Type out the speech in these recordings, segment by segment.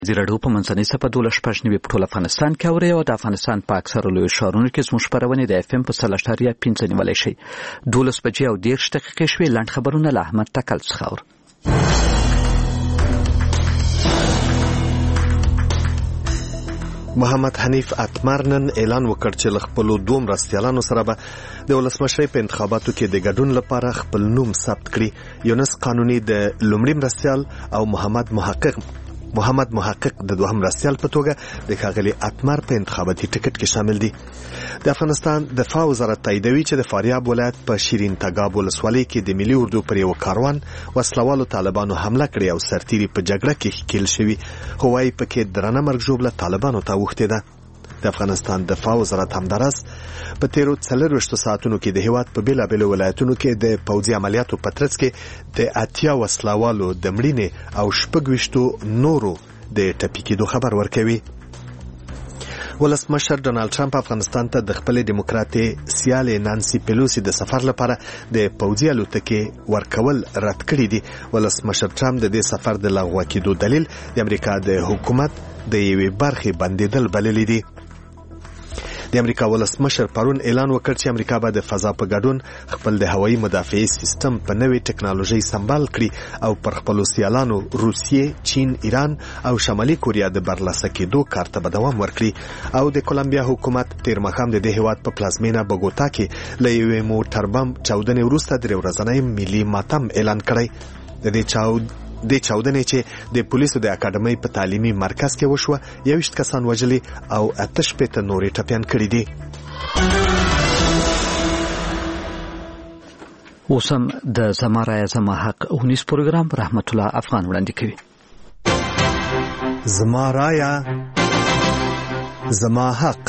زیراډو په منځنۍ صفه 12.9 په ټول افغانستان کې اوري او د افغانستان په اکثره لویو ښارونو کې زموږ خپرونې د FM په 100.5 نیولای شي. 12 بجې او 10 دقیقې شوې. لاند خبرونه له احمد تکل څخه اورو. محمد حنیف اتمر نن اعلان وکړ چې خپل دوه مرستیالانو سره به د ولسمشرۍ په انتخاباتو کې د ګډون لپاره خپل نوم ثبت کړي. یونس قانوني د لومړي مرستیال او محمد محقق د دوهم مرستیال په توګه د ښاغلي اتمر په انتخاباتي ټکټ کې شامل دي. د افغانستان دفاع وزارت تاییدوي چې د فاریاب ولایت په شیرین تګاب ولسوالۍ کې د ملي اردو پر یو کاروان وسلوالو طالبانو حمله کړې او سرتیري په جګړه کې ښکیل شوي. خو وايي پکې درنه مرګ ژوبله طالبانو ته اوښتې ده. د افغانستان دفاع وزارت همداراز په تیرو 24 ساعتونو کې د هیواد په بیلابیلو ولایتونو کې د پوځي عملیاتو په ترڅ کې د 80 وسلوالو د مړینې او 26 نورو د ټپي کېدو خبر ورکوي. ولسمشر ډونالد ټرمپ افغانستان ته د خپل دیموکراتي سیالې نانسي پیلوسی د سفر لپاره د پوځي الوتکې ورکول رد کړی دي. ولسمشر ټرمپ د دې سفر د لغوه کېدو دلیل د امریکا د حکومت د یوې برخې بندیدل بللی دي. د امریکا ولسمشر پرون اعلان وکړ چې امریکا به د فضا په ګډون خپل د هوایي مدافعي سیستم په نوې ټکنالوژي سمبال کړي او پر خپلو سیالانو روسیې، چین، ایران او شمالي کوریا د برلاسه کېدو کار ته به دوام ورکړي. او د کولمبیا حکومت تیر ماښام د دې هیواد په پلازمینه بوګوتا کې له یوې موټر بم چاودنې وروسته 3 ورځنی ملي ماتم اعلان کړی. د چاودنې چې د پولیسو د اکاډمۍ په تعلیمي مرکز کې وشوه 21 کسان وژلي او 8 نورې ټپیان کړي دي. اوس هم د زما رایه زما حق اونیس پروګرام رحمت الله افغان وړاندې کوي. زما رایه زما حق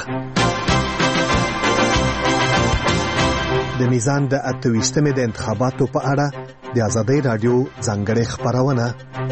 د میزان د 28مې د انتخاباتو په اړه د آزادۍ رادیو ځانګړې خبرونه.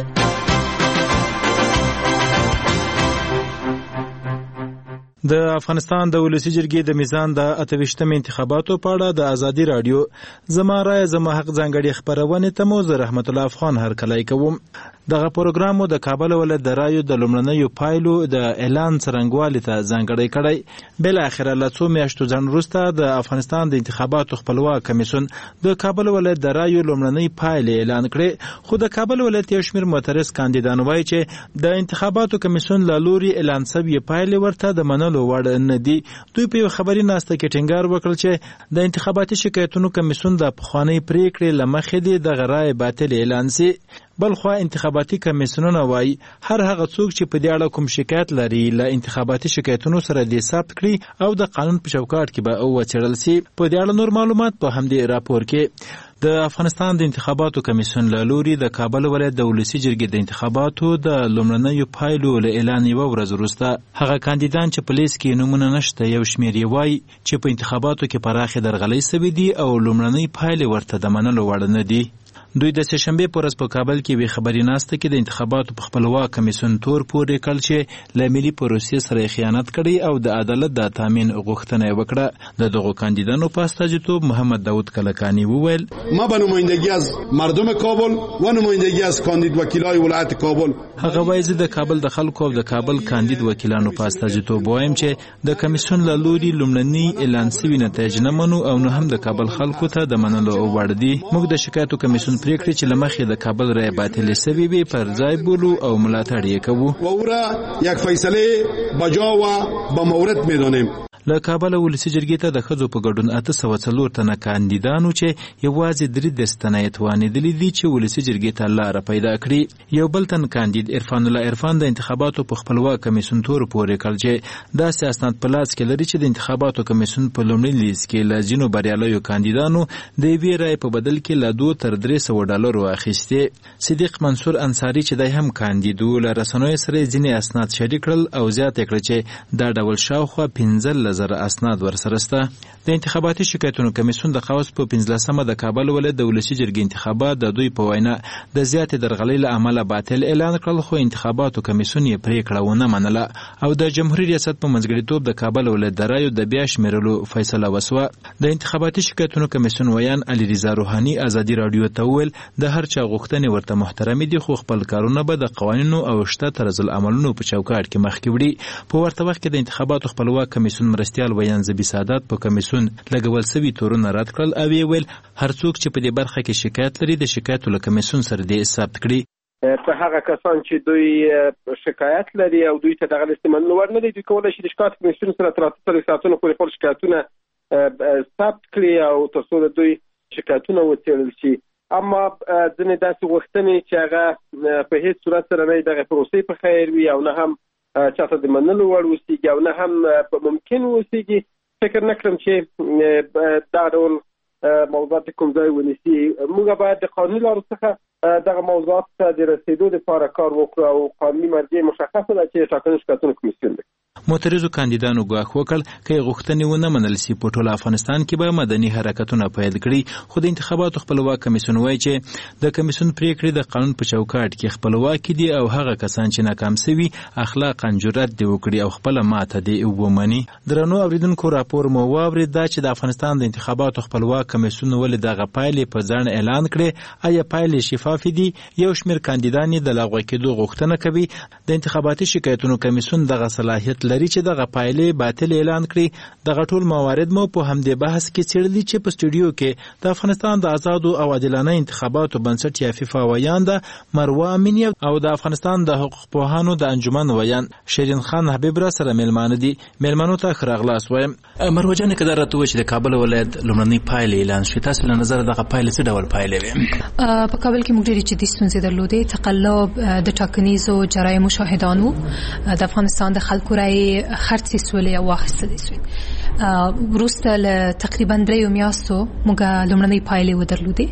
د افغانستان د ولسی جرګې د میزان د 28مې انتخاباتو په اړه د آزادۍ رادیو زما رایه زما حق ځانګړې خبرونه ته مو رحمت الله افغان هرکلی کوم. دغه پروګرام د کابل ولایت د رایو د لومړنیو پایلو د اعلان څرنګوالي ته ځانګړی کړی. بل اخر له څو میاشتو ځان وروسته د افغانستان د انتخاباتو خپلواک کمیسیون د کابل ولایت د رایو لومړنۍ پایلې اعلان کړې. خو د کابل ولایت یو شمېر معترض کاندیدان وایي چې د انتخاباتو کمیسیون له لوري اعلان شوی پایلې ورته د منلو وړ نه دي. دوی په خبري ناسته کې ټینګار وکړ چې د انتخاباتي شکایتونو کمیسیون د پخوانۍ پریکړې لمخې د رای باطل اعلان شي. بلخوا انتخاباتي کمیسیونونه وایي هر هغه څوک چې په دې اړه کوم شکایت لري له انتخاباتي شکایتونو سره د ثبت کړي او د قانون په چوکاټ کې به وڅېړل شي. په دې اړه نور معلومات په همدې راپور کې. د افغانستان د انتخاباتو کمیسیون له لوري د کابل ولایت د ولسی جرګې د انتخاباتو د لومړنیو پایلو له اعلان یوه ورځ وروسته هغه کاندیدان چې په لیست کې نومونه نشته یو شمېر یې وایي چې په انتخاباتو کې پراخې درغلۍ شوې دي او لومړنۍ پایلې ورته د منلو وړ نه دي. دوی د سهشنبه په ورځ په کابل کې وی خبري ناسته کې د انتخاباتو په خپلواک کمیسیون تور پورې کړ چې له ملي پروسې سره خیانت کړي او د عدالت د تامین غوښتنه وکړه. د دغو کاندیدانو په استازیتوب محمد داود کلکانی وویل ما به نمایندگی از مردم کابل و نمایندگی از کاندید وکیلای ولایت کابل هغه وایي د کابل د خلکو او د کابل کاندید وکیلانو په استازیتوب وایم چې د کمیسیون له لوري لومړنی اعلان شوی نتایج نه منو او نه هم د کابل خلکو ته د منلو وړ دي. موږ د شکایتو کمیسیون پریکړې چې لمخې د کابل رای باطل شوی وي پر ځای بولو او ملاتړ یې کوو و او را یک فیصله بجا و با مورد میدانیم. له کابل ولسی جرګې ته د ښځو په ګډون 804 تنه کاندیدانو چې یوازې 3 تنه یې توانېدلي دي چې ولسی جرګې ته لاره پیدا کړي. یو بل تن کاندید عرفان الله عرفان د انتخاباتو په خپلواک کمیسیون تور پورې کړ چې داسې اسناد په لاس کې لري چې د انتخاباتو کمیسیون په لومړي لیست کې له ځینو بریالیو کاندیدانو د یوې رای په بدل کې له 2 تر 300 ډالرو اخیستې. صدیق منصور انصاری چې دی هم کاندید و له رسنیو سره ځینې اسناد شریک کړل او زیاته کړه چې دا ډول شاوخوا 15 15,000 اسناد ورسره شته. د انتخاباتي شکایتونو کمیسیون د قوس په 15مه د کابل ولایت د ولسي جرګې انتخابات د دوی په وینا د زیاتې درغلۍ له امله باطل اعلان کړل، خو انتخاباتو کمیسیون یې پریکړه ونه منله او د جمهوریت ریاست په منځګړیتوب د کابل ولایت د رایو د بیا شمیرلو فیصله وسوه. د انتخاباتي شکایتونو کمیسیون ویان علي رضا روحاني ازادي رادیو ته وویل د هر چا غوښتنې ورته محترمې دي، خو خپل کارونه به د قوانینو او شته طرز العملونو په چوکاټ کې مخکې وړي. په ورته وخت کې د انتخاباتو خپلواک کمیسیون مرستیال ویان زبی سعادت په کمیسیون لګول سوي تورونه رد کړل او یې ویل هر څوک چې په دې برخه کې شکایت لري د شکایتو له کمیسیون سره دې ثبت کړي. په هغه کسان چې دوی شکایت لري او دوی ته دغه استعمال ور نه دي، دوی کولای شي د شکایت کمیسیون سره تر 3 ساعتونو پورې خپل شکایتونه ثبت کړي او تر څو د دوی شکایتونه وڅېړل شي. اما ځینې داسې غوښتنې چې هغه په هیڅ صورت سره نه دغه پروسې په خیر وي او نه هم چاته د منلو وړ اوسېږي او نه هم ممکن اوسېږي، فکر نه کړم چې دا ډول موضوعات کوم ځای ونیسي. موږ باید د قانوني لارو څخه دغه موضوعات ته د رسېدو لپاره کار وکړو او قانوني مرجع مشخصه ده چې ټاکنو شکایتونو کمیسیون دی. معترضو کاندیدانو ګواښ وکړ که غوښتنې ونه منل سي په ټول افغانستان کې به مدني حرکتونه پیل کړي، خو د انتخاباتو خپلواک کمیسیون وایي چې د کمیسیون پریکړې د قانون په چوکاټ کې خپلواکي دي او هغه کسان چې ناکام سوي اخلاقاً جرأت دې وکړي او خپله ماته دې ومني. درنو اوریدونکو راپور مو واورېد دا چې د افغانستان د انتخاباتو خپلواک کمیسیون ولې دغه پایلې په ځان اعلان کړې. آیا پایلې شفافې دي؟ یو شمېر کاندیدان یې د لغوه کېدو غوښتنه کوي. د انتخاباتي شکایتونو کمیسیون دغه صلاحیت لري چې دغه پایلې باطل اعلان کړي. دغه ټول موارد مو په همدې بحث کې څېړلي چې په سټوډیو کې د افغانستان د آزادو او عادلانه انتخاباتو بنسټ یا فیفا ویان ده مروه امینی او د افغانستان د حقوق پوهانو د انجمن ویان شیرین خان حبیب را سره میلمانه دي. میلمنو ته ښه راغلاست وایم. مروه جانې که دا راته ووایي چې د کابل ولایت لومړنۍ پایلې اعلان شوې، تاسو له نظره دغه پایلې څه ډول پایلې وې؟ په کابل کې موږ ډېرې جدي ستونزې درلودې. تقلب د ټاکنیزو جرایمو شاهدان وو، د افغانستان د خلکو رایې خرڅې سولې او واخیستلې سوې. وروسته له تقریبا 3 میاشتو موږ لومړنۍ پایلې ودرلودې.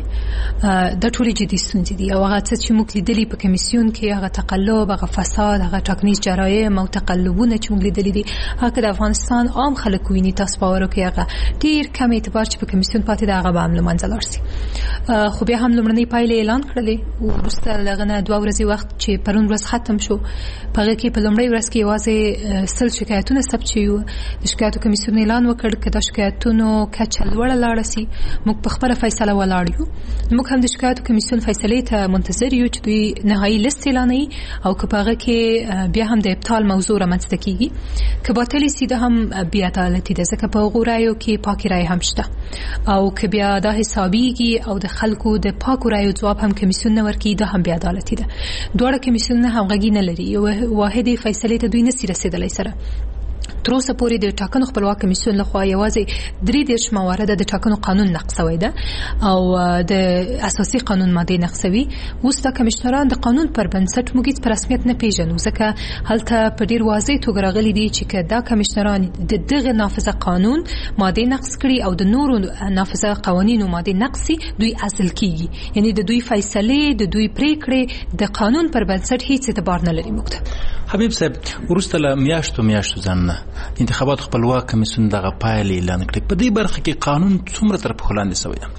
د ټولې جدي ستونزې دي او هغه څه چې موږ لیدلي په کمیسیون کې، هغه تقلب، هغه فساد، هغه ټاکنیز جرایم او تقلبونه چې موږ لیدلي دي، هغه د افغانستان عام خلک ویني. تاسو باور وکړئ هغه ډېر کم اعتبار چې په کمیسیون پاتې ده هغه به هم له منځه لاړ شي. خو بیا هم لومړنۍ پایلې اعلان کړلې. وروسته له هغه نه 2 ورځې وخت چې پرون ورځ ختم شو، په هغه کې په لومړۍ ورځ کې یوازې 100 شکایتونه ثبت شوي وو. د شکایتو کمیسیون اعلان وکړ که د شکایتونو کچه لوړه لاړه سي موږ په خپله فیصله ولاړ یو. موږ هم د شکایتو کمیسیون فیصلې ته منتظر یو چې دوی نهایي لیست اعلانوي او که په هغه کې بیا هم د ابطال موضوع رامنځته کیږي. که باطلې سي دا هم بې عدالتي ده، ځکه په هغو رایو کې پاکې رایې هم شته او که بیا دا حسابیږي او د خلکو د پاکو رایو ځواب هم کمیسیون نه ورکوي، دا هم بې عدالتي ده. دواړه کمیسیونونه همغږي نه لري، یو واحدې فیصلې ته دوی نسي رسېدلی سره. تر اوسه پورې د ټاکنو خپلواک کمیسیون لخوا یوازې 3 موارد د ټاکنو قانون نقضوي ده او د اساسي قانون ماده نقضوي. اوس د کمشنران د قانون پر بنسټ موږ هیڅ په رسمیت نه پیژنو، ځکه هلته په ډیر واضح توګه راغلي دي چې دا کمشنران د دغه نافذه قانون ماده نقض کړي او د نورو نافذه قوانینو ماده نقضي، دوی عزل کیږي. یعنی د دوی فیصله، د دوی پریکړې د قانون پر بنسټ هیڅ اعتبار نه لري. موږ حبیب صاحب وروسته له میاشتو ځنه انتخابات خپلواک کمیسیون دغه پایلې اعلان کړې. په دې برخه کې قانون څومره تر پښو لاندې شوی دی؟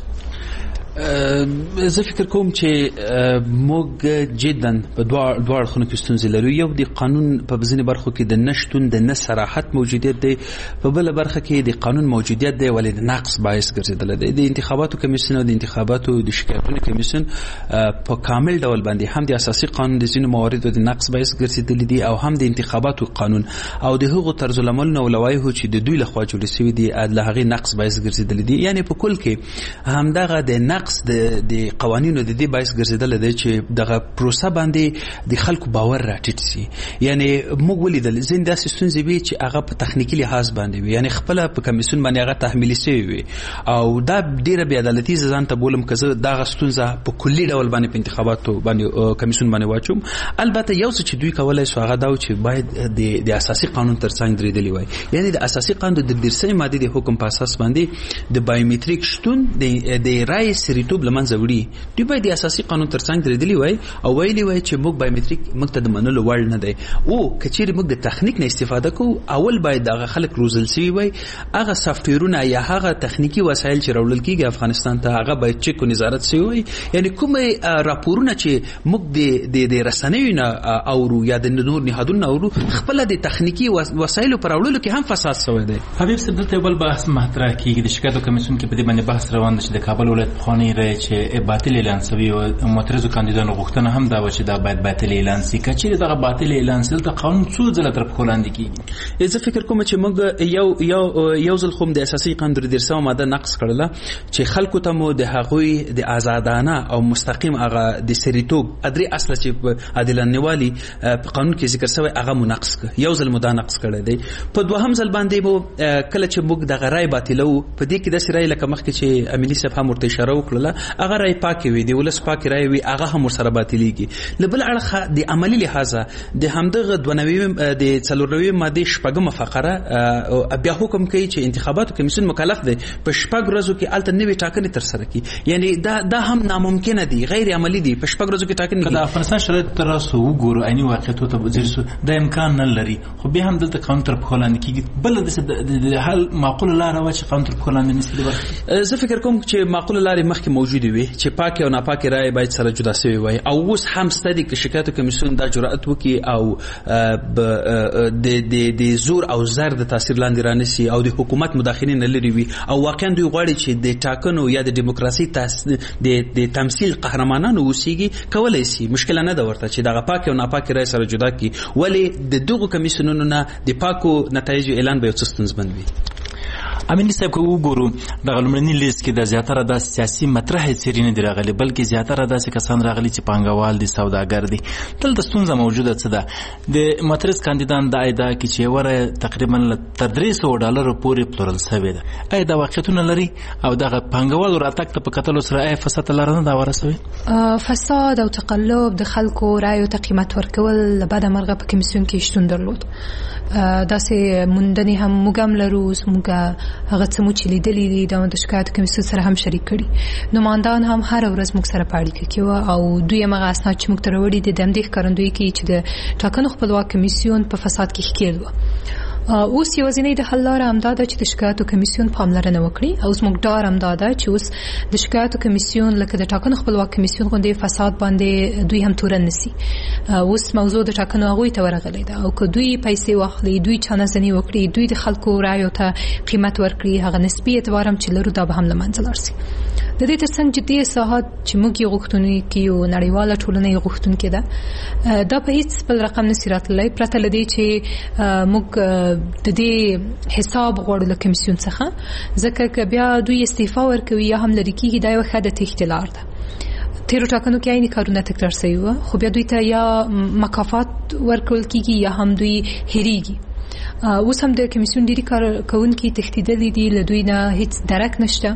زه فکر کوم چې موږ جدا په دوه اړخونو کې ستونزې لرو. یو د قانون په ځینې برخو کې د نشتون د نه صراحت موجودیت دی، په بله برخه کې د قانون موجودیت دی ولې د نقص باعث ګرځېدلی دی. د انتخاباتو کمیسیون او د انتخاباتو د شکایتونو کمیسیون په کامل ډول باندې هم د اساسي قانون د ځینو مواردو د نقص باعث ګرځېدلی دي او هم د انتخاباتو قانون او د هغو طرز العملونو او لوایحو چې د دوی لخوا جوړې شوي دي له هغې نقص باعث ګرځېدلی دي. یعنې په کل کې همدغه د نقص د قوانینو د دې باعث ګرځېدل دی چې دغه پروسه باندې د خلکو باور راټیټ شي. یعنی موږ ولیدل ځینې داسې ستونزې وي چې هغه په تخنیکي لحاظ باندې وي، یعنی خپله په کمیسیون باندې هغه تحمیلي شوې وي او دا ډېره بې عدالتي زه ځان ته بولم که زه دغه ستونزه په کلي ډول باندې په انتخاباتو باندې کمیسیون باندې واچوم. البته یو څه چې دوی کولی شو هغه دا و چې باید د اساسي قانون تر څنګ درېدلي وای. یعنی د اساسي قانون د 13 مادې د حکم په اساس باندې د بایومټریک شتون د رایې سریتوب لمنځه وړي دوی باید د اساسي قانون ترڅنګ درېدلی وای او ویلي وای چې موږ بایومټریک موږ ته د منلو وړ نه دی او کچېرې موږ د تخنیک نه استفاده کوو اول باید هغه خلک روزل شوي وای هغه سافټویرونه یا هغه تخنیکی وسایل چې راوړل کیږي افغانستان ته هغه باید چک او نظارت شوي وای یعنی کومه راپورونه چې موږ د رسنیو نه اورو یا د نور نهادونو اورو خپل د تخنیکی وسایلو پر راوړلو کې هم فساد شوی دی. حبیب صاحب دلته بل بحث مطرح کیږي د شکایتو کمیسیون کې په دې باندې بحث روان دی چې د کابل ولایت پخوانی رئیس چې باطل اعلان شوی او معترضو کاندیدانو غوښتنه هم دا و چې دا باید باطل اعلان شي کچې دغه باطل اعلان سره د قانون څو ځله تر پښو لاندې کیږي. زه فکر کوم چې موږ یو ځل خو د اساسي قانون د 300 ماده نقض کړله چې خلکو ته مو د هغوی د آزادانه او مستقیم هغه د سریتوب ادري اصله چې عادلانه والی په قانون کې ذکر شوی هغه منقص ک یو ځل مدا نقص کړی دی په دوهم ځل باندې مو کله چې موږ د غرای باطلو په دې کې د سړی لکه مخکې چې امینی صاحب هم ورته اشاره وکړه هغه رای پاک وي دی ولس پاک رای وي هغه هم سره باطلیږي لبل اړخ د عملی لحاظه د همدغه 92 د 4 ماده شپږم فقره بیا حکم کوي چې انتخاباتو کمیسیون مکلف دی په شپږ ورځو کې الته نوې ټاکنې تر سره کړي یعنی دا هم ناممکن دي غیر عملی دي په شپږ ورځو کې ټاکنې د افغانستان شرایط تر اوسه وګورو عیني واقعیت ته وزیرسو د امکان نه لري خو به هم دلته قانون تر پښو لاندې کیږي بل د حل معقوله لار و چې قانون تر پښو لاندې نشي دی. زه فکر کوم چې معقوله لارې مخکې موجوده وي چې پاک او ناپاک رائے باید سره جدا شوی وي او اوس هم ستدي کې شکایت کمیسیون دا جرأت وکي او د زور او زر د تاثیر لاندې رانسي او د حکومت مداخلین نه لري وي او واقعا دوی غواړي چې د ټاکنو یا د دیموکراسي د تمثيل قهرمانانو وسیږي کولای شي مشکل نه ده ورته چې دغه پاک او ناپاک رائے سره جدا کی ولی د دغه کمیسیونونو نه د پاکو نتایج اعلان به څستنز بندوي. امینی صاحب کو وګورو د غلمرنی لیست کې د زیاتره د سیاسي مطرح چیرې نه راغلي بلکې زیاتره د کسان راغلي چې پانګوال دي سوداګر دي تل د ستونزه موجوده څه ده د معترض کاندیدان د ایدا کې چې وره تقریبا تر $300 پورې پلورل شوی ده اې دا واقعیتونه لري او د پانګوال راتګ ته په کتلو سره فساد لرنه دا ورسوي فساد او تقلب د خلکو رایو ته قیمت ورکول بعد مرغه په کمیسیون کې شتون درلود داسې مندنی هم موږ لرو موږ هغه څه چې لیدلې دي د شکایت کمیسیون سره هم شریک کړي نمائندان هم هر ورځ موږ سره پاړیکه کوي او دوی هغه اسناد چې موږ تر وړي د دمدې ښکارندوی کې چې د ټاکنو خپلواک کمیسیون په فساد کې ښکېل و اوس یوازینی د حل لاره همدا ده چې د شکایتو کمیسیون پاملرنه وکړي او اوس موږ ډار همدا ده چې اوس د شکایتو کمیسیون لکه د ټاکنو خپلواک کمیسیون غوندې فساد باندې دوی هم تورن نسی اوس موضوع د ټاکنو هغوی ته ورغلی ده او که دوی پیسې واخلي دوی چانهزني وکړي دوی د خلکو رایو ته قیمت ورکړي هغه نسبي اعتبار هم چې لرو دا به هم له منځه لاړ شي. د دې ترڅنګ چې دې اصلاحات چې موږ یې غوښتونکي او نړیواله ټولنه یې غوښتونکې ده دا په هیڅ بل رقم نشي راتللی پرته له دې چې موږ د دې حساب غواړو له کمیسیون څخه ځکه که بیا دوی استعفا ورکوي یا هم لرې کېږي دا یوه ښه د تېښتې لار ده. تیرو ټاکنو کې عیني کارونه تکرار شوي وه خو بیا دوی ته یا مکافات ورکول کېږي یا هم دوی هېرېږي. اوس هم د کمیسیون ډېري کارکوونکي تښتېدلي دي له دوی نه هیڅ درک نشته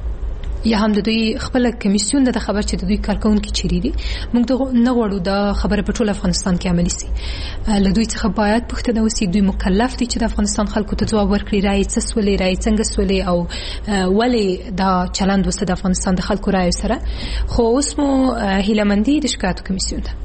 یا هم د دوی خپل کمیسیون د خبر چې د دوی کارکونکي چیرې دي موږ نه غواړو دا خبره په ټول افغانستان کې عملي شي له دوی څخه باید پوښتنه وشي دوی مکلف دي چې د افغانستان خلکو ته ځواب ورکړي رایې څه سولې رایې څنګه سولې او ولې دا چلند وسته د افغانستان د خلکو رایو سره خو اوس مو هیلهمندي د شکایتو کمیسیون ده.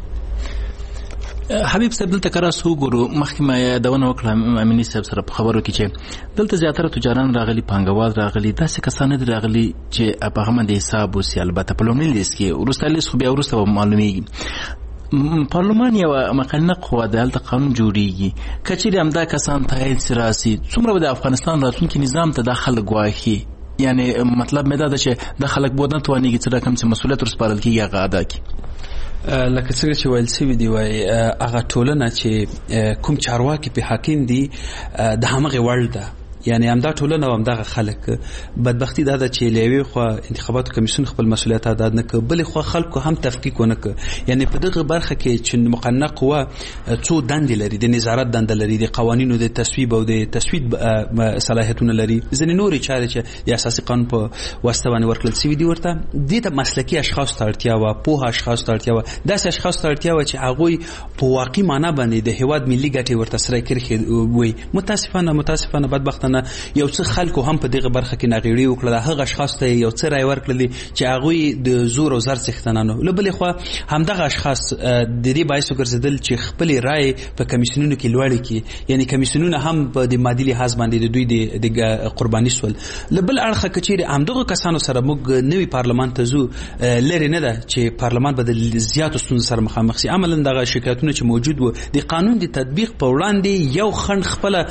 حبیب صاحب دلته کراس وګورو مخکې ما یادونه وکړه امینی صاحب سره په خبرو کې چې دلته زیاتره تجاران راغلي پانګوال راغلي داسې کسان دي راغلي چې په هغه باندې حساب وسي البته په لومړي لیست کې وروسته لیست خو بیا وروسته معلومیږي پارلمان یو مقننه قوه ده هلته قانون جوړیږي کچېرې همدا کسان تایید سي راسي څومره به د افغانستان راتلونکي نظام ته دا خلک ګواښي یعنی مطلب مې دا ده چې د خلک بود نه توانېږي څه رقم چې مسؤلیت ورسپارل کېږي هغه ادا کړي لکه څنګه چې ویل شوي دي وایي هغه ټولنه چې کوم چارواکي په حاکم دي د همغې وړ ده یعنی همدا ټولنه او همدغه خلک بدبختی دا ده چې لیوي خو انتخاباتو کمیسیون خپل مسؤلیت ادا نه کوي بل خو خلکو هم تفکیک ونه کوي یعنی په دغه برخه کې چې مقننه قوه څو دندې لري د نظارت دنده لري د قوانینو د تصویب او د تسوید صلاحیتونه لري ځینې نورې چارې چې د اساسي قانون په واسطه باندې ورکړل شوي دي ورته دې ته مسلکي اشخاص ته اړتیا وه پوهه اشخاص ته اړتیا وه داسې اشخاص ته اړتیا وه چې هغوی په واقعي معنا باندې د هیواد ملي ګټې ورته سره کرښې وي متاسفانه بدبختانه نه یو څه خلکو هم په دغه برخه کې ناغېړي وکړه، هغه اشخاص ته یو څه رای ورکړل چې هغوی د زور او زر څښتنانو. له بلې خوا همدغه اشخاص د دې باعث وګرځېدل چې خپلې رای په کمیسیونونو کې لوړې کړي، یعنی کمیسیونونه هم په د مادي لحاظ باندې د دوی د قرباني سول. له بل اړخه که چیرې همدغه کسانو سره موږ نوي پارلمان ته ځو، لرې نه ده چې پارلمان به د زیاتو ستونزو سره مخامخ شي. عملاً دغه شکایتونه چې موجود وو د قانون د تطبیق په وړاندې یو خنډ خپله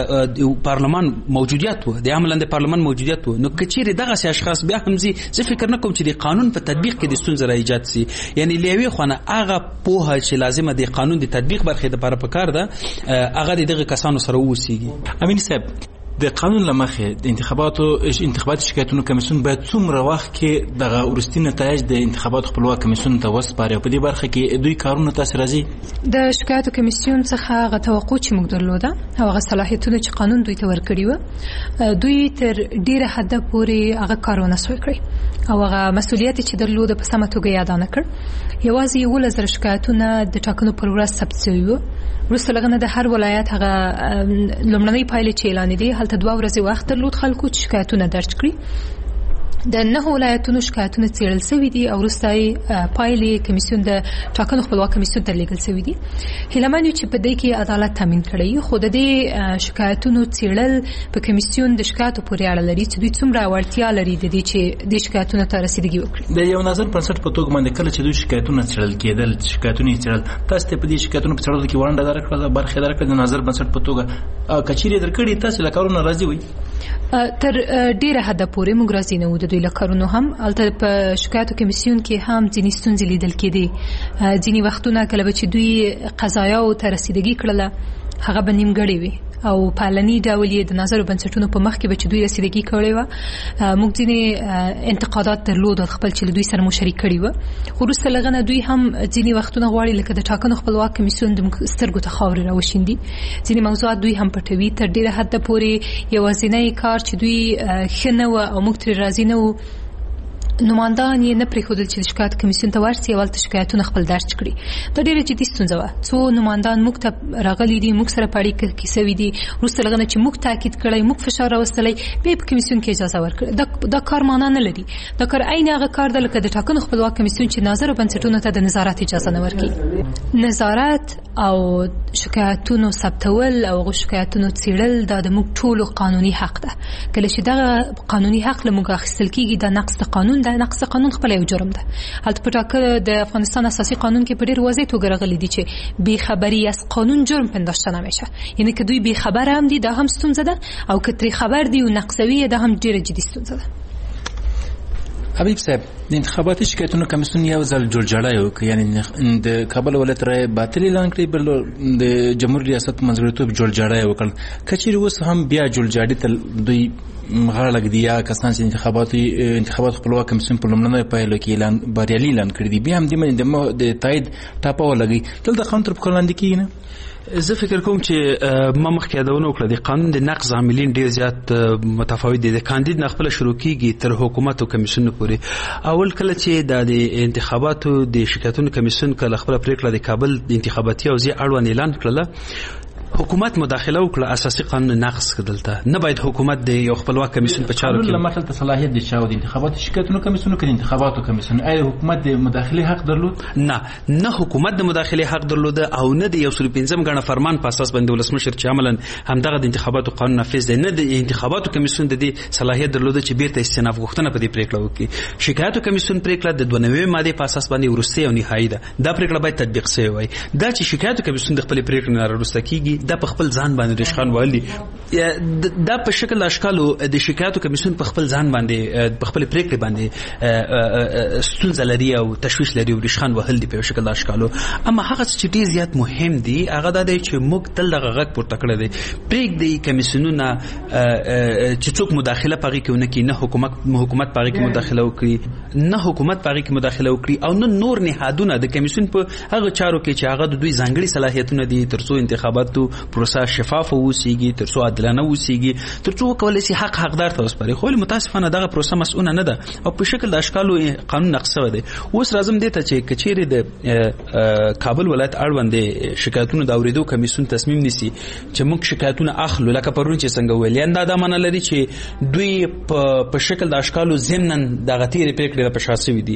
پارلمان موجودیت وو، د عملاً د پارلمان موجودیت وو. نو که چیرې دغسې اشخاص بیا هم ځي، زه فکر نه کوم چې د قانون په تطبیق کې د ستونزه را ایجاد شي. یعنی له یوې خوا نه هغه پوهه چې لازمه د قانون د تطبیق برخې دپاره پکار ده هغه د دغه کسانو سره واوسیږي. امین صاحب، د قانون له مخې د انتخاباتي شکایتونو کمیسیون باید څومره وخت کې دغه وروستي نتایج د انتخاباتو خپلواک کمیسیون ته وسپاري او په دې برخه کې دوی کارونه تاسې راځي؟ د شکایتو کمیسیون څخه هغه توقع چې موږ درلوده او هغه صلاحیتونه چې قانون دوی ته ورکړي وو، دوی تر ډیره حده پورې هغه کار ونه سوی کړی او هغه مسؤلیت چې درلوده په سمه توګه یې ادا نه کړ. یوازې 11,000 شکایتونه د ټاکنو پر ورځ ثبت شوي وو. وروسته لغه نه د هر ولایت هغه لومړنۍ پایلې چې اعلان دي هلته 2 ورځې وخت درلود خلکو چې شکایتونه درج کړي. د 9 ولایتونو شکایتونه څیړل شوي دي او وروسته پایلې کمیسیون د ټاکنو خپلواک کمیسیون ته لیږل شوي دي. هیله من چې په دې کې عدالت تامین کړي، خو د دې شکایتونو څیړل په کمیسیون د شکایتو پورې اړه لري چې دوی څومره وړتیا لري د دې چې د شکایتونو ته رسیدګي وکړي. د یو نظر بنسټ په توګه باندې کله چې دوی شکایتونه څیړل کېدل، شکایتونه یې څیړل، تاسو ته په دې شکایتونو په څیړلو کې ونډه درکړه، برخه درکړه د نظر بنسټ په توګه کچېرې درکړي، تاسو له کارونو راضي وئ؟ تر ډیره حد پورې موږ راضي نه وو د دوی له کارونو. هم البته په شکایتو کمیسیون کې هم ځینې ستونزې لیدل کېدې. ځینې وختونه کله به چې دوی قضایاو ته رسیدګي کړله هغه به نیمګړې وي او پالني ډول یې د نظر بنسټونو په مخ کې به چې دوی رسیدګي کړې وه، موږ ځینې انتقادات درلود خپل چې له دوی سره مو شریک کړي وه. خو وروسته له هغه نه دوی هم ځینې وختونه غواړي لکه د ټاکنو خپلواک کمیسیون د سترګو ته خاورې راوشیندي. ځینې موضوعات دوی هم پټوي. تر ډېره حده پورې یوازینی کار چې دوی ښه نه وه او موږ ترې راضي نه وو، نمایندان یې نه پرېښودل چې د شکایت کمیسیون ته ورسي او هلته شکایتونه خپل درج کړي. دا ډېره جدي ستونزه وه. څو نمایندان موږ ته راغلي دي، موږ سره په اړیکه کې سوي دي، وروسته له هغه نه چې موږ تاکید کړی، موږ فشار راوستلی، بیا یې په کمیسیون کې اجازه ورکړې. دا کار معنا نه لري. دا کار عین هغه کار ده لکه د ټاکنو خپلواک کمیسیون چې ناظرو بنسټونو ته د نظارت اجازه نه ورکوي. نظارت او شکایتونو ثبتول او هغو شکایتونو څیړل دا د موږ ټولو قانوني حق ده. کله چې دغه قانوني حق له موږ اخیستل کېږي دا نقض د قانون ده. نقض قانون خپل یو جرم ده. هلته په ټاکل د افغانستان اساسي قانون کې په ډېر واضح توګه راغلي دي چې بیخبری از قانون جرم پنداشته نمیشه. یعنی که دوی بیخبر هم دي دا هم ستونزه ده او که ترې خبر دي او نقضوي دا هم ډېره جدي ستونزه ده. حبیب صاحب، د انتخاباتي شکایتونو کمیسیون یو ځل جوړجاړی وکړ، یعنی د کابل ولایت رای باطل اعلان کړی، بل د جمهور ریاست منځګړیتوب جوړجاړی وکړ. که چیرې اوس هم بیا جوړجاړي ته دوی غاړه ږدي یا کسان چې انتخابات خپلواک کمیسیون په لومړنیو پایلو کې بریالي اعلان کړي دي، بیا هم دې باندې د تایید ټاپه ولګوي، دلته قانون تر پښو لاندې کېږي نه؟ زه فکر کوم چې ما مخکې یادونه وکړه د قانون د نقض عاملین ډېر زیات متفاوت دي. د کاندید نه خپله شروع کېږي تر حکومت او کمیسیونو پورې. اول کله چې د انتخاباتو د شکایتونو کمیسیون کله خپله پرېکړه د کابل د انتخاباتي حوزې اړوند اعلان کړله، حکومت مداخله وکړه، اساسي قانون نقض کړ. دلته نه باید حکومت د یو خپلواک کمیسیون په چارو کې لمحل ته صلاحیت د چاو د انتخاباتو شکایتونو کمیسیون کې انتخاباتو کمیسیون آیا حکومت د مداخله حق درلود؟ نه حکومت د مداخله حق درلود او نه د 115 غنه فرمان په اساس باندې ولسمشر چې عملاً همدغه د انتخاباتو قانون نافذ دی، نه د انتخاباتو کمیسیون د دې صلاحیت درلود چې بیرته استئناف غوښتنه په دې پریکړه وکړي. شکایتو کمیسیون پریکړه د 92 ماده په اساس باندې ورسته او نهایی ده. دا پریکړه باید تطبیق شي وای. دا چې شکایتو کمیسیون د خپل پریکړه نه راوسته کیږي دا په خپل ځان باندې رشخان وهلي. دا په شکل اشکالو د شکایتو کمیسیون په خپل ځان باندې په خپل پریکړه باندې ستونزه لري او تشویش لري او رشخان وهل دي په شکل اشکالو. اما هغه چې ډیر زیات مهم دي هغه دا دی چې موږ تل دغه غږ پورته کړی دی. پریکړې کمیسیونونه چې څوک مداخله پغې کوي کې نه حکومت پغې کې مداخله وکړي، نه حکومت پغې کې مداخله وکړي او نه نور نهادونه د کمیسیون په هغه چارو کې چې هغه د دوی ځانګړي صلاحیتونه دي ترڅو انتخاباتو پروسه شفاف اوسيږي، ترڅو عادلانه اوسيږي، ترڅو کولای شي حقدار ته وسپاري. خو متاسفانه دغه پروسه مسؤونه نه ده او په شکل د اشکالو قانون نقض شوی دی. اوس راځم دې ته چې کچېرې د کابل ولایت اړوند شکایتونو د اوریدو کمیسیون تصمیم نیسي چې موږ شکایتونه اخلو، لکه پرون چې څنګه ویل، یعنی دا معنی لري چې دوی په شکل د اشکالو ضمناً دغه تیرې پریکړې په شاسې وي دي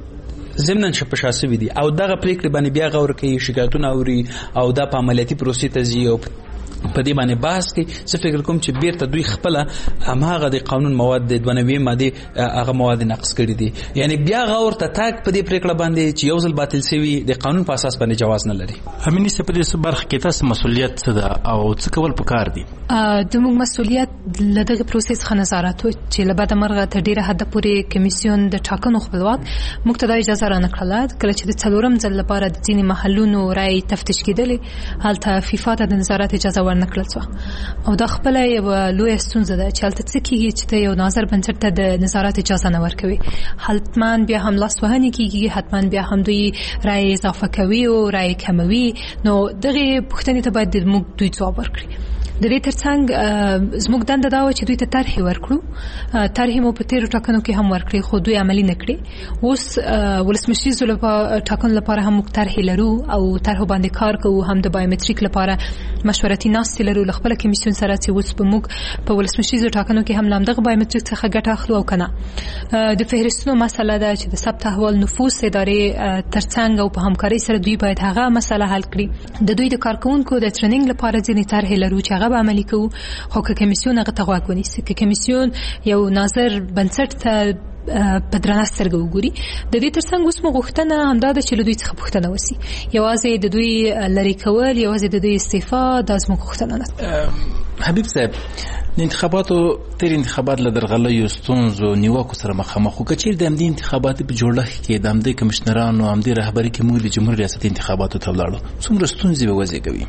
ضمناً شپشاسي وي دي او دغه پریکړې باندې بیا غور کوي، شکایتونه اوري او دا په عملیاتي پروسې ته ځي او په دې باندې بحث کوي. زه فکر کوم چې بیرته دوی خپل هماغه د قانون مواد د 92 ماده هغه مواد نقض کړي دي، یعنی بیا غور ته تاک په دې پریکړه باندې چې یو ځل باطل شوی د قانون په اساس باندې جواز نه لري. امینی څه په دې برخه کې تاسو مسؤلیت څه ده او څه کول پکار دي؟ د موږ مسؤلیت لدغه پروسس څخه نظارت چې لبد مرغه ته ډیره حد پورې کمیسیون د ټاکنو خپلواک موږ ته د اجازه را نکړه کله چې د څلورم ځل لپاره د ځینې محلونو رای تفتیش کېدلې، هلته فیفا ته د نظارت اجازه ورنکړل شوه او دا خپله یوه لویه ستونزه ده چې هلته څه کېږي چې ته یو ناظر بنسټ ته د نظارت اجازه نه ورکوي، حتما بیا هم لاسوهنې کېږي، حتما بیا هم دوی رای اضافه کوي او رای کموي. نو دغه پوښتنې ته باید موږ دوی ځواب ورکړي. د دې ترڅنګ زموږ دنده دا و چې دوی ته طرحې ورکړو، طرحې مو په تیرو ټاکنو کې هم ورکړې خو دوی عملي نه کړې. اوس ولسمشریزو ټاکنو لپاره هم موږ طرحې لرو او طرحو باندې کار کوو، هم د بایومټریک لپاره مشورتي ناستې لرو له خپله کمیسیون سره چې اوس به موږ په ولسمشریزو ټاکنو کې هم له همدغه بایومټریک څخه ګټه اخلو او که نه. د فهرستونو مسله ده چې د ثبت احوال نفوس ادارې ترڅنګ او په همکارۍ سره دوی باید هغه مسله حل کړي. د دوی د کارکوونکو د ټریننګ لپاره ځینې طرحې لرو چې هغه به عملي کوو، خو که کمیسیون هغه ته غوږ ونیسي، که کمیسیون یو ناظر بنسټ ته په درنه سترګه وګوري. د دې ترڅنګ اوس مو غوښتنه همدا ده چې له دوی څخه پوښتنه وسي، یوازې د دوی لرې کول، یوازې د دوی استعفا، دا زموږ غوښتنه ده. حبیب صاحب، د انتخاباتو تیر انتخابات له درغلیو ستونزو نیوکو سره مخامخ خو کچیر د همدې انتخاباتو په جوړښت کې د همدې کمشنرانو همدې رهبري کې موږ د جمهور ریاست انتخاباتو ته ولاړو، څومره ستونزې به وزېږوي؟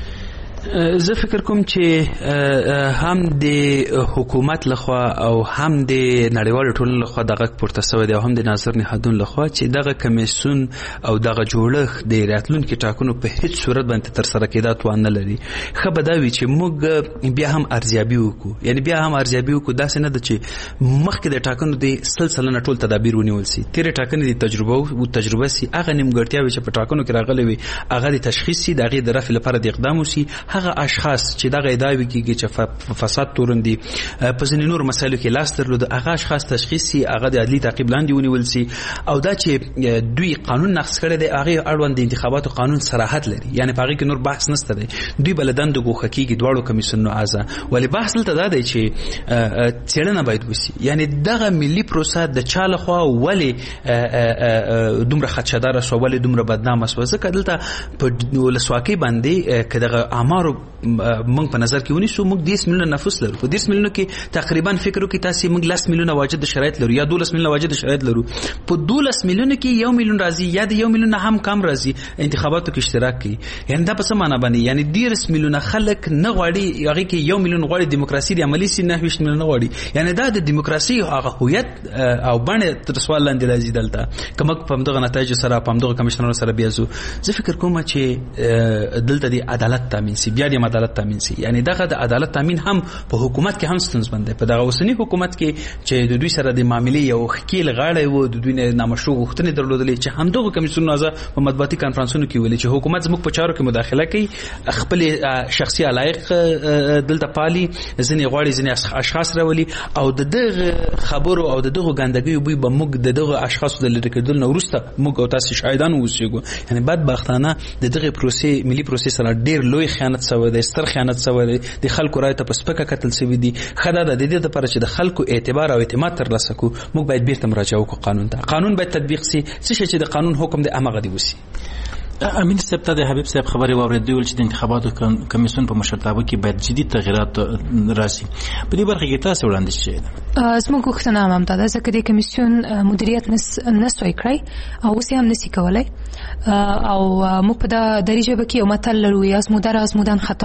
زه فکر کوم چې هم د حکومت لخوا او هم د نړیوالو ټولنو لخوا دغه پورته شوی دی او هم د ناظر نهادونو لخوا چې دغه کمیسیون او دغه جوړښت د راتلونکي ټاکنو په هیڅ صورت باندې تر سره کېدا توان نه لري. ښه به دا وي چې موږ بیا هم ارزیابي وکړو، یعنی بیا هم ارزیابي وکړو، داسې نه ده چې مخکې د ټاکنو د سلسله ټول تدابیر ونیول سي، تیرې ټاکنې د تجربه سي، هغه نیمګړتیاوې چې په ټاکنو کې راغلي وي هغه د تشخیص سي، د هغې د رفع لپاره د اقدام وسي. هغه اشخاص چې دغه ادعاوې کېږي چې فساد توروندي په ځینې نور مسایلو کې لاس درلود، هغه اشخاص تشخیص سي، هغه د عدلي تعقیب لاندې ونیول سي. او دا چې دوی قانون نقض کړی دی هغې اړوند د انتخاباتو قانون صراحت لري، یعنی په هغې کې نور بحث نشته دی، دوی به له دندو ګوښه کېږي دواړو کمیسیونونو اعضا. ولې بحث دلته دا دی چې څېړنه باید وسي، یعنی دغه ملي پروسه د چا لخوا ولې دومره خدشهداره شوه، ولې دومره بدنامه شوه. ځکه دلته په ولسواکۍ باندې که دغه اعمارو موږ په نظر کې ونیسو، موږ 10 میلیونه نفوس لرو، په 10 میلیونو کې تقریبا فکر وکړئ تاسې موږ 10 میلیونه واجد شرایط لرو یا 12 میلیونه واجد شرایط لرو، په 12 میلیونو کې 1 میلیون راځي یا د 1 میلیون هم کم راځي انتخاباتو کې اشتراک کوي. یعنی دا په څه معنی باندې، یعنی 10 میلیونه خلک نه غواړي هغه کې 1 میلیون غواړي دیموکراسي د عملي سي، 9 میلیونه غواړي، یعنی دا د دیموکراسي هغه هویت او بڼه تر سوال لاندې راځي. دلته کومک په همدغه نتایج سره په همدغه کمیشنرانو سره بیازو. زه فکر کوم چې دلته د عدالت تامین سي، بیا د عدالت تامین سي، یعنی دغه د عدالت تامین هم په حکومت کې هم ستونزمند دی. په دغه اوسنی حکومت کې چې د دوی سره د معاملې یو ښکیل غاړی و، د دوی نه نامشروع غوښتنې درلودلې چې همدغه کمیسیونونو اعضا په مطبوعاتي کنفرانسونو کې ویلي چې حکومت زموږ په چارو کې مداخله کوي، خپل شخصي علایق دلته پالي، ځینې غواړي ځینې اشخاص راولي او د دغه خبرو او د دغه ګندګیو بوی به موږ د دغه اشخاصو د لرې کېدلو نه وروسته موږ او تاسې شاهدان واوسېږو. یعنی بدبختانه د دغه پروسې ملي پروسې سره ډېر لوی خیانت شوی دی، ستر خیانت شوی دی، د خلکو رایو ته په سپکه کتل شوي دي. ښه دا ده د دې دپاره چې د خلکو اعتبار او اعتماد ترلاسه کړو موږ باید بیرته مراجعه وکړو قانون ته، قانون باید تطبیق سي، څه شی چې د قانون حکم دی هماغه دی وسي. امین صاحب ته د حبیب صاحب خبرې واورېدې ویل چې د انتخاباتو کمیسیون په مشرتابه کې باید جدي تغییرات راسي. په دې برخه کې تاسو وړاندیز شوی ده؟ زموږ غوښتنه همدا ده، ځکه د کمیسیون مدیریت نسوی کړی او اوس یې هم نسي کولی. او موږ په دری ژبه کې یو متل لرو، آزموده را آزمودن خطاست.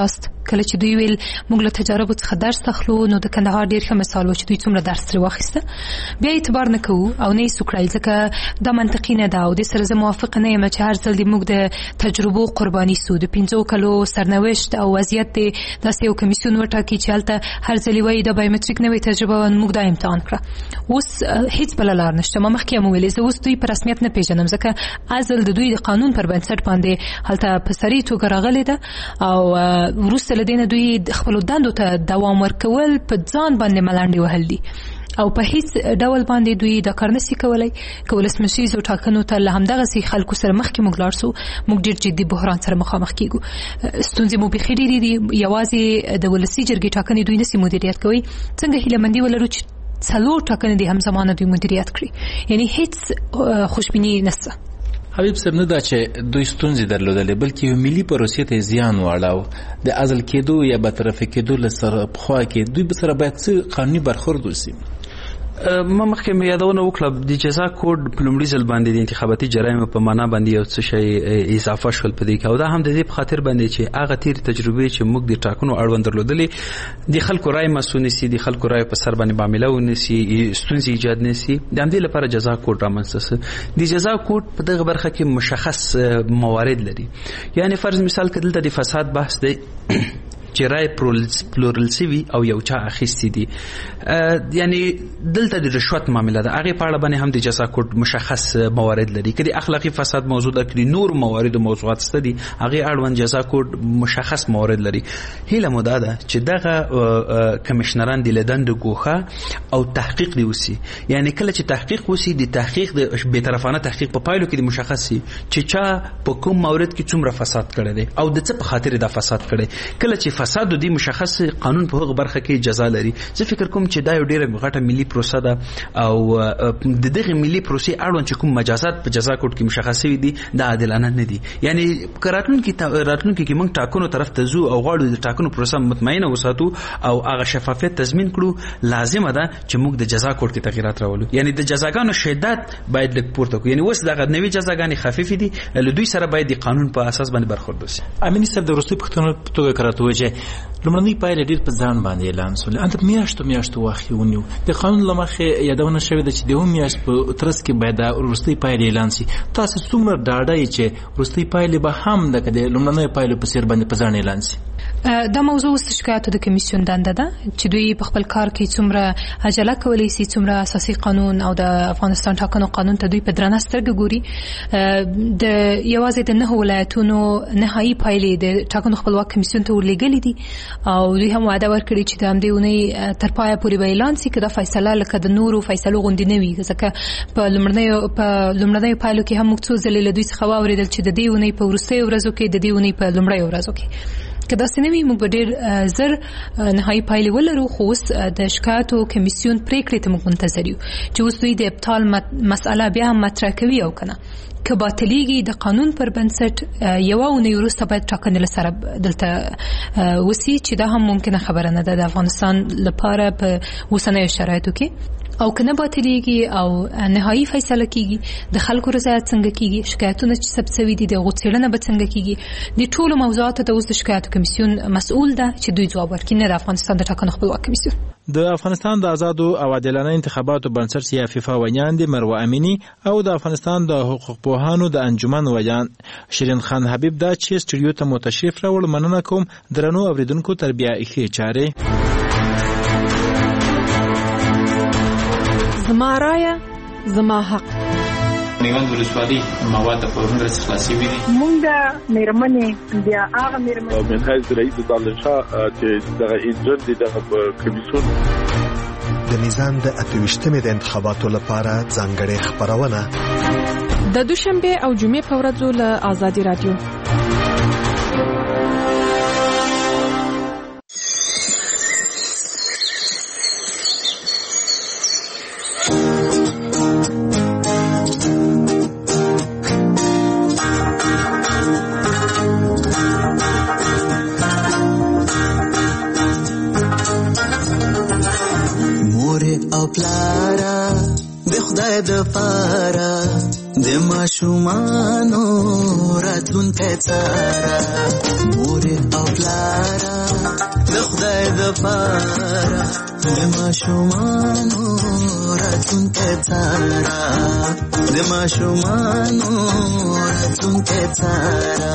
کله چې دوی ویل موږ له تجارب څخه درس اخلو، نو د کندهار ډیر ښه مثال و چې دوی څومره درس ترې واخیسته. بیا اعتبار نه کوو او نه یې سوکړل، ځکه دا منطقي نه ده او د سره زه موافقه نه یم چې هر ځل موږ د تجربو قرباني سو. د 5 کلو سرنوشت او وضعیت دی داسې یو کمیسیون وټاکي چې هلته هر ځل وایي د بایومټریک نوې تجربه موږ دا امتحان کړه. اوس هیڅ بله لار نشته. ما مخکې هم ویلې زه اوس دوی په رسمیت نه پیژنم، ځکه ازل د دوی د قانون پر بنسټ باندې هلته په سري توګه راغلې ده او وروسته له دې نه دوی خپلو دندو ته دوام ورکول په ځان باندې ملنډې وهل دي او په هیڅ ډول باندې دوی دا کار نشي کولای. که ولسمشریزو ټاکنو ته له همدغسې خلکو سره مخکې موږ لاړ سو، موږ ډېر جدي بحران سره مخامخ کیږو. ستونزې مو بیخي ډېرې دي. یوازې د ولسي جرګې ټاکنې دوی نشي مدیریت کوي. څنګه هیلهمندي ولرو چې 4 ټاکنې دي همزمانه دوی مدیریت کړي؟ یعنی هیڅ خوشبیني نشته. حبیب صاحب، نه دا چې دوی ستونزې درلودلې بلکې یو ملي پروسې ته زیان واړاو. د عزل کېدو یا برطرفه کېدو له سره پخوا کې دوی به سره باید څه قانوني برخورد وشي. ما مخکې مې یادونه وکړه د جزا کوډ په لومړي ځل باندې د انتخاباتي جرایمو په معنا باندې یو څه شی اضافه شول په دې کې، او دا هم د دې په خاطر باندې چې هغه تیر تجربې چې موږ د ټاکنو اړوند درلودلې د خلکو رای مسؤل نسی، د خلکو رای په سر باندې معامله ونسی، ستونزې ایجاد نسی. د همدې لپاره جزا کوډ رامنځته شو. د جزا کوډ په دغه برخه کې مشخص موارد لري. یعنی فرض مثال کړه دلته د فساد بحث دی چې رای پلورل سوي او یو چا اخیستی دي، یعنی دلته د رشوت معامله ده، هغه په اړه باندې هم د جزا کوډ مشخص موارد لري. کله اخلاقی فساد موضوع ده، کله نور موارد او موضوعات ستدي، هغه اړوند جزا کوډ مشخص موارد لري. هیله مو ده چې دغه کمشنران د لدند ګوخه او تحقیق دی وسی، یعنی کله چې تحقیق وسی د تحقیق د بی‌طرفانه تحقیق په پایلو کې د مشخص شي چې چا په کوم مورد کې څومره فساد کړی دی او د څه په خاطر دا فساد کړی. کله چې فساد د مشخص قانون په هغه برخه کې جزا لري. زه فکر کوم چې دا یو ډیره غټه ملي پروسه ده او د دغه ملي پروسې اړوند چې کوم مجازات په جزا کوډ کې مشخص دي دا عادلانه نه دي. یعنی راتلونکي کې موږ ټاکنو طرف ته ځو او غواړو د ټاکنو پروسه مطمئنه وساتو او هغه شفافیت تضمین کړو، لازمه ده چې موږ د جزا کوډ کې تغیرات راولو. یعنی د جزاګانو شدت باید لږ پورته کړو. یعنی اوس دغه نوې جزاګانې خفیفې دي، له دوی سره باید د قانون په اساس باندې برخورد وشي. امین صاحب، د روسي پښتون په توګه کراته چې لومړنۍ پایلې ډېر په ځان باندې اعلان شول. انته میاشتو وخت ونیو. د قانون له مخې یادونه شوې ده چې د میاشت په ترڅ کې باید د وروستۍ پایلې اعلان شي. تاسو څومره ډاډه یې چې وروستۍ پایلې به هم د لومړنۍ پایلې په څیر باندې په ځان اعلان شي؟ دا موضوع د شکایاتو د کمیسیون دنده ده چې دوی په خپل کار کې څومره عجله کولی شي، څومره اساسي قانون او د افغانستان ټاکنو قانون ته دوی په درنه سترګه ګوري. د یوازې د 9 ولایتونو نهایي پایلې د ټاکنو خپلواک کمیسیون ته ورلېږلې دي او دوی هم وعده ورکړي چې د همدې اونۍ تر پایه پورې به اعلان شي که دا فیصله لکه د نورو فیصلو غوندې نه وي. ځکه په لومړنیو پایلو کې هم موږ څو ځلې له دوی څخه واورېدل چې د دې اونۍ په وروستیو ورځو کې، د دې اونۍ په لومړیو ورځو کې که داسې نه وي موږ به ډېر زر نهایي پایلې ولرو. خو اوس د شکایاتو کمیسیون پرېکړې ته موږ منتظر یو چې اوس دوی د ابطال مسئله بیا هم مطرح کوي او که نه. که باطلیږي د قانون پر بنسټ یوه اونۍ وروسته باید ټاکنې له سره دلته وسي، چې دا هم ممکنه خبره نه ده د افغانستان لپاره په اوسنیو شرایطو کې. او کنه باطلیږي او نهایي فیصله کیږي، د خلکو رضایت څنګه کیږي، شکایتونه چې ثبت شوي دي د هغو څېړنه به څنګه کیږي، د ټولو موضوعاتو ته اوس د شکایتو کمیسیون مسؤول ده چې دوی ځواب ورکړي، نه د افغانستان د ټاکنو خپلواک کمیسیون. د افغانستان د آزادو او عادلانه انتخاباتو بنسټ یا فیفا ویان دي مروه امینی او د افغانستان د حقوق پوهانو د انجمن ویان شیرین خان حبیب دا چې سټوډیو ته متشریف راوړ. مننه کوم درنو اوریدونکو تربیه ښه چاره. زما رایه زما حق. میوند ولسوالۍ مواد په ورنډه خلاصي وي. مونږ مېرمنې بیا هغه مېرمنې من حیث رئیس دانشاه چې دغه انجن دي دغه کمیسیون د میزان د 28مې د انتخاباتو لپاره ځانګړې خبرونه د دوشنبه او جمعې په ورځو له آزادي رادیو. پلارا د خدای د پاره د ماشومانو راتلونکي څارا مور او پلارا د خدای د پاره د ماشومانو راتلونکی تاره د ماشومانو راتلونکی تاره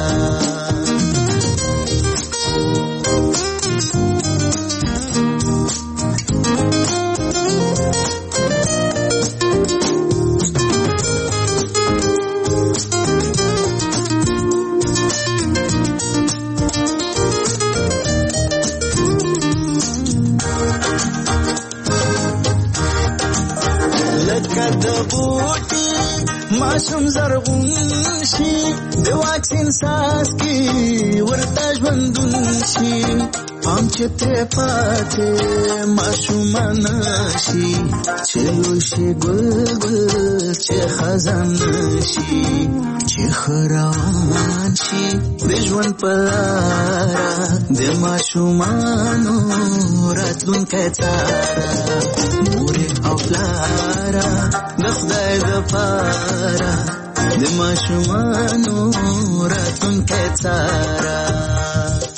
د بوټي ماشوم زرغون شي د واکسین ساس کې ورته ژوندون شي پام چې ترې پاتې ماشومان شي چې لوی شي ګل چې خزان شي چې خروان شي د ژوند په لاره د ماشومانو راتلونکی تاره مور او پلاره د خدای د پاره د ماشومانو راتلونکی تاره